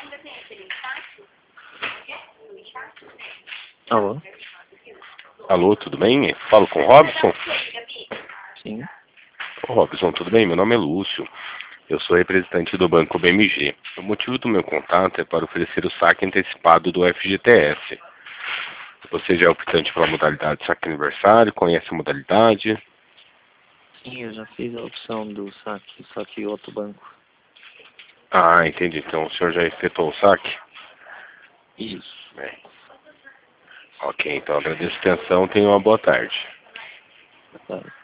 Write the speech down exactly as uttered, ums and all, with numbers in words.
Alô? Alô, tudo bem? Falo com o Robson? Sim. Ô, Robson, tudo bem? Meu nome é Lúcio. Eu sou representante do Banco B M G. O motivo do meu contato é para oferecer o saque antecipado do F G T S. Você já é optante pela modalidade de saque aniversário? Conhece a modalidade? Sim, eu já fiz a opção do saque, só que outro banco. Ah, entendi. Então o senhor já efetuou o saque? Isso. Bem. Ok, então agradeço a atenção. Tenha uma boa tarde. Tá.